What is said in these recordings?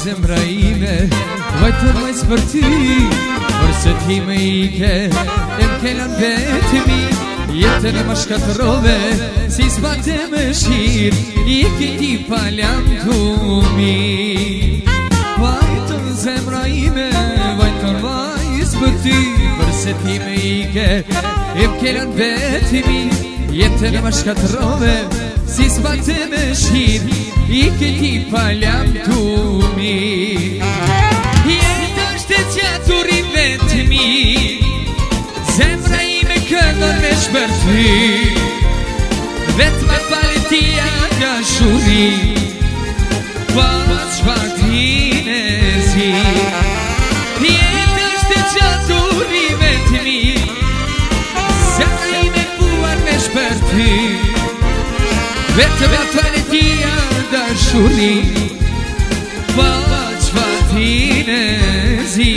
zemra ime vajtë më spërti për se ti me ike e m'kelan vetëmi jetën e më shkatërove si s'pate më shir i këti paljam tumi vajtë zemra ime vajtë spërti për se ti me ike e m'kelan vetëmi jetën e më shkatërove si s'pate më shir i këti paljam tumi jetë është e gjatur i vetëmi zemra ime këndon me shpërti vetë me paletia dashuri pas shpatin e zi jetë është e gjatur i vetëmi zemra ime buar me shpërti vetë me paletia dashuri pas shpatin e zi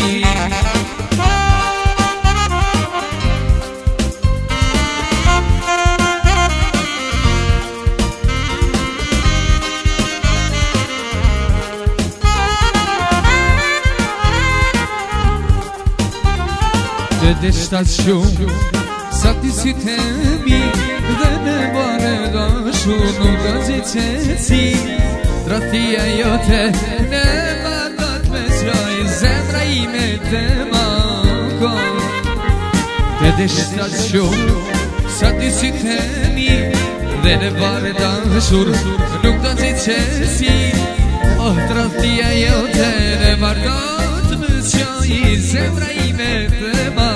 Të deshtat shumë sa ti si temi dhe në bare dashur nuk do gjithësi Trathia jote në batat me qaj zemra ime të makon Të deshtat shumë sa ti si temi dhe në bare dashur nuk do gjithësi Trathia jote në batat me qaj zemra ime të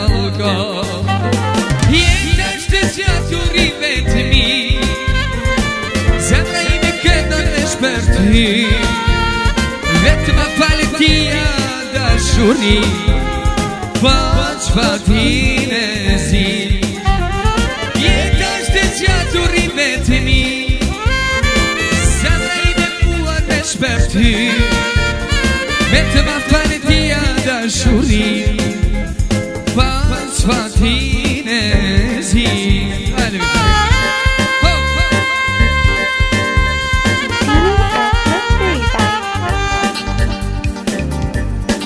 jetë është të gjatur i vetëmi zemra ime këndon me shpërti vetë ma paletia dashuri pas shpatin e zi jetë është të gjatur i vetëmi zemra ime buar me shpërti vetë ma paletia dashuri